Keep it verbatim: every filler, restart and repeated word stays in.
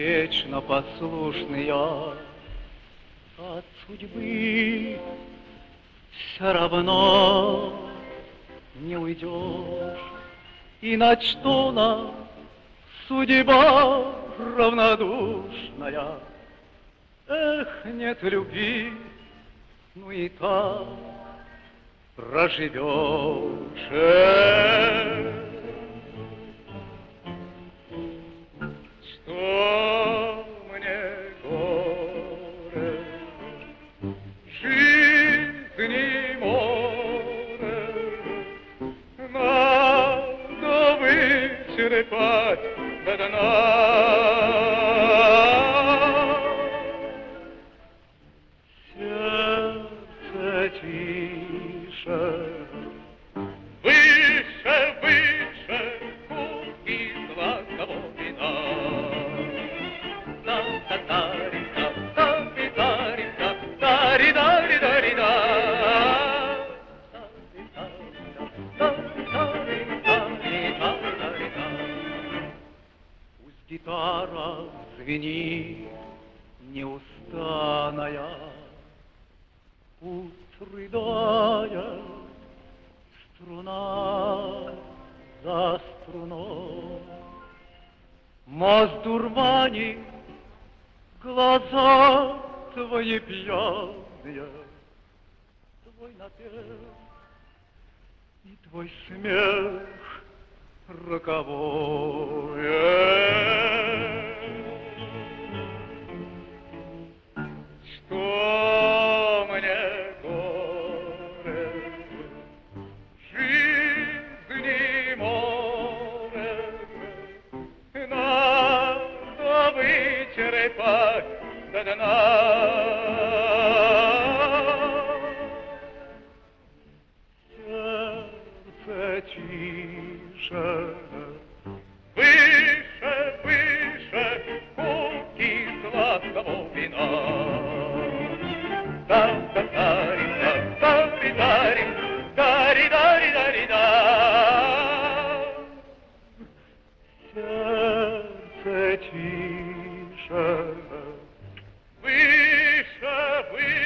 вечно послушный я. От судьбы все равно не уйдешь, и на что нам судьба равнодушная. Эх, нет любви, ну и так проживешь. Эх, что мне горе, жизни море, надо вычерпать до дна. Сердце тише, выше, выше, куски сладкого вина. Та-та-та-ри-та, та-ри-та-ри-та, та-ри-та-ри-та-ри-та. Пусть гитара звенит неустанная, пусть рыдает струна за струной. Мост дурманит глаза твои пьяные, твой напев и твой смех роковой. Что мне горе, жизни море, надо вычерпать до дна. Сердце тише, выше, выше, кубки сладкого вина. Сердце тише, выше, выше.